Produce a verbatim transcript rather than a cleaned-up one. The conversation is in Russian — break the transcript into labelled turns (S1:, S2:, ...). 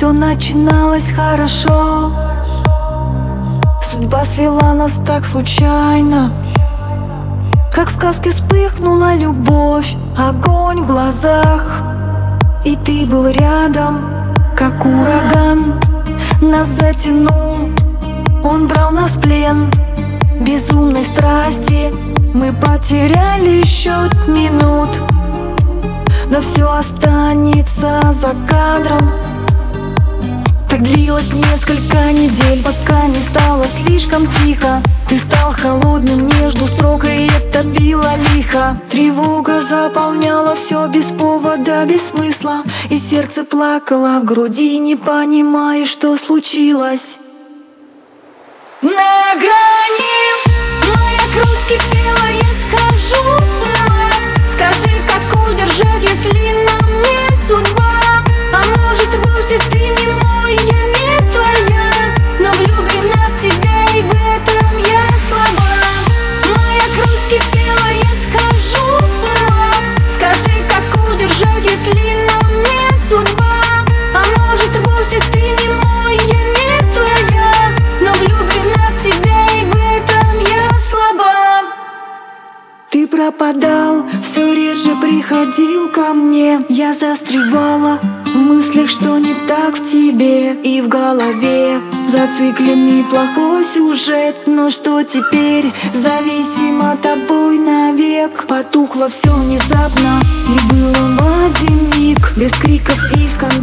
S1: Все начиналось хорошо, судьба свела нас так случайно. Как в сказке вспыхнула любовь, огонь в глазах, и ты был рядом, как ураган. Нас затянул, он брал нас в плен безумной страсти. Мы потеряли счет минут, но все останется за кадром. Так длилось несколько недель, пока не стало слишком тихо. Ты стал холодным между строк, и это било лихо. Тревога заполняла все без повода, без смысла, и сердце плакало в груди, не понимая, что случилось. На грани моя кровь вскипела, я схожу с ума. Скажи, как удержать, если на мне судьба? А может, вовсе ты не мой, я не твоя, но влюблена в тебя, и в этом я слаба. Моя кровь вскипела, я схожу с ума. Скажи, как удержать, если на мне судьба? А может, вовсе ты не мой, я не твоя, но влюблена в тебя, и в этом я слаба. Ты пропадал, все реже приходил ко мне. Я застревала в мыслях, что не так в тебе и в голове. Зацикленный плохой сюжет, но что теперь? Зависимо тобой навек. Потухло все внезапно, и было в один миг, без криков и скандалов.